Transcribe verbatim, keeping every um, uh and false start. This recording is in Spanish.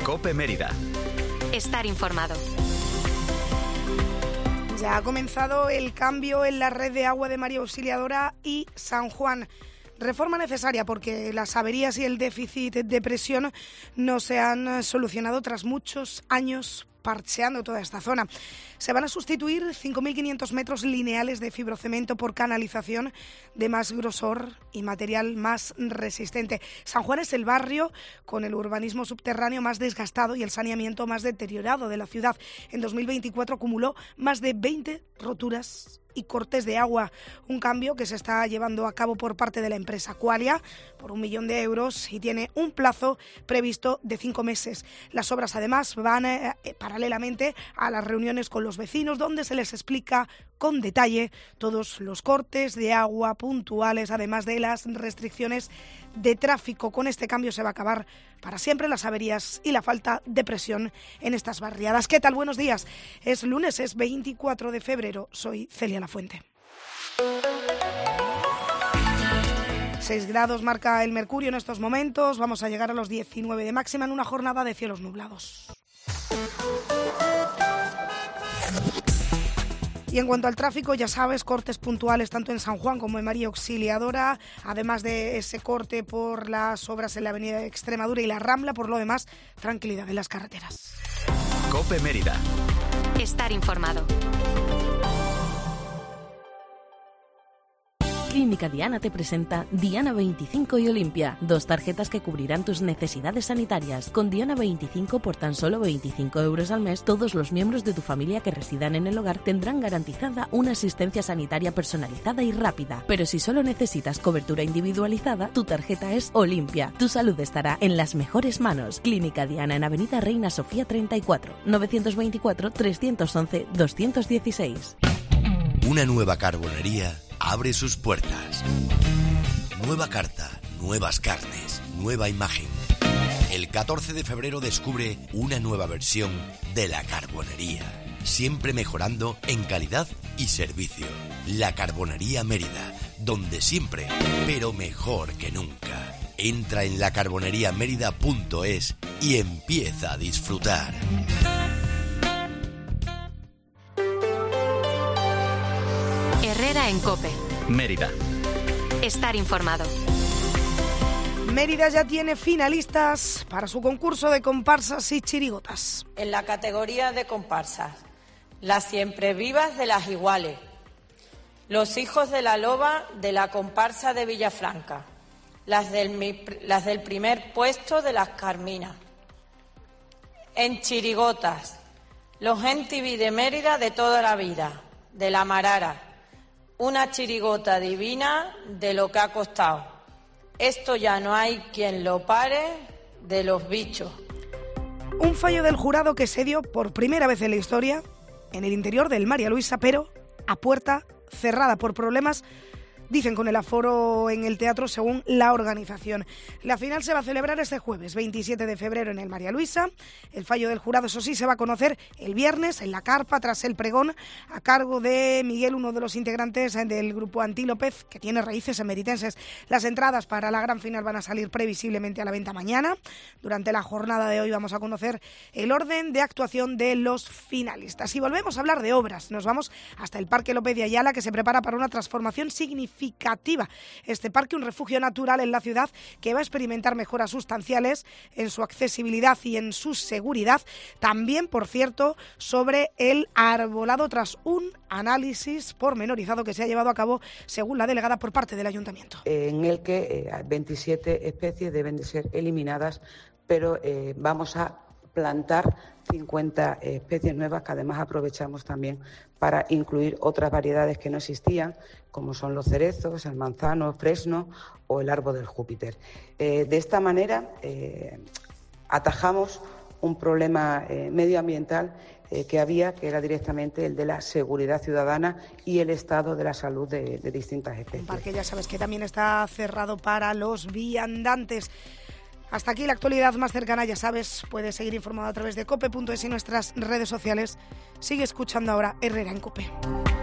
COPE Mérida. Estar informado. Ya ha comenzado el cambio en la red de agua de María Auxiliadora y San Juan. Reforma necesaria porque las averías y el déficit de presión no se han solucionado tras muchos años parcheando toda esta zona. Se van a sustituir cinco mil quinientos metros lineales de fibrocemento por canalización de más grosor y material más resistente. San Juan es el barrio con el urbanismo subterráneo más desgastado y el saneamiento más deteriorado de la ciudad. En dos mil veinticuatro acumuló más de veinte roturas y cortes de agua, un cambio que se está llevando a cabo por parte de la empresa Qualia por un millón de euros y tiene un plazo previsto de cinco meses. Las obras además van eh, paralelamente a las reuniones con los vecinos donde se les explica con detalle todos los cortes de agua puntuales, además de las restricciones de tráfico. Con este cambio se va a acabar para siempre las averías y la falta de presión en estas barriadas. ¿Qué tal? Buenos días. Es lunes, es veinticuatro de febrero. Soy Celia Lafuente. seis grados marca el mercurio en estos momentos. Vamos a llegar a los diecinueve de máxima en una jornada de cielos nublados. Y en cuanto al tráfico, ya sabes, cortes puntuales tanto en San Juan como en María Auxiliadora, además de ese corte por las obras en la avenida de Extremadura y la Rambla. Por lo demás, tranquilidad en las carreteras. COPE Mérida. Estar informado. Clínica Diana te presenta Diana veinticinco y Olimpia, dos tarjetas que cubrirán tus necesidades sanitarias. Con Diana veinticinco por tan solo veinticinco euros al mes, todos los miembros de tu familia que residan en el hogar tendrán garantizada una asistencia sanitaria personalizada y rápida. Pero si solo necesitas cobertura individualizada, tu tarjeta es Olimpia. Tu salud estará en las mejores manos. Clínica Diana en Avenida Reina Sofía treinta y cuatro, novecientos veinticuatro, trescientos once, doscientos dieciséis. Una nueva carbonería abre sus puertas. Nueva carta, nuevas carnes, nueva imagen. El catorce de febrero descubre una nueva versión de la carbonería, siempre mejorando en calidad y servicio. La Carbonería Mérida, donde siempre, pero mejor que nunca. Entra en la carbonería mérida punto es y empieza a disfrutar. Herrera en COPE. Mérida. Estar informado. Mérida ya tiene finalistas para su concurso de comparsas y chirigotas. En la categoría de comparsas, las siempre vivas de las iguales, los hijos de la loba de la comparsa de Villafranca, las del, las del primer puesto de las Carminas. En chirigotas, los N T V de Mérida de toda la vida, de la Marara. Una chirigota divina de lo que ha costado. Esto ya no hay quien lo pare de los bichos. Un fallo del jurado que se dio por primera vez en la historia en el interior del María Luisa, pero a puerta cerrada por problemas, dicen, con el aforo en el teatro según la organización. La final se va a celebrar este jueves, veintisiete de febrero, en el María Luisa. El fallo del jurado, eso sí, se va a conocer el viernes en la carpa tras el pregón a cargo de Miguel, uno de los integrantes del grupo Antílopez, que tiene raíces emeritenses. Las entradas para la gran final van a salir previsiblemente a la venta mañana. Durante la jornada de hoy vamos a conocer el orden de actuación de los finalistas. Y volvemos a hablar de obras. Nos vamos hasta el Parque López de Ayala, que se prepara para una transformación significativa. Este parque, un refugio natural en la ciudad que va a experimentar mejoras sustanciales en su accesibilidad y en su seguridad. También, por cierto, sobre el arbolado tras un análisis pormenorizado que se ha llevado a cabo, según la delegada, por parte del ayuntamiento. En el que eh, veintisiete especies deben de ser eliminadas, pero eh, vamos a plantar cincuenta especies nuevas que además aprovechamos también para incluir otras variedades que no existían, como son los cerezos, el manzano, fresno o el árbol del Júpiter. Eh, de esta manera eh, atajamos un problema eh, medioambiental eh, que había, que era directamente el de la seguridad ciudadana y el estado de la salud de, de distintas especies. Un parque, ya sabes, que también está cerrado para los viandantes. Hasta aquí la actualidad más cercana, ya sabes, puedes seguir informado a través de cope punto es y nuestras redes sociales. Sigue escuchando ahora Herrera en COPE.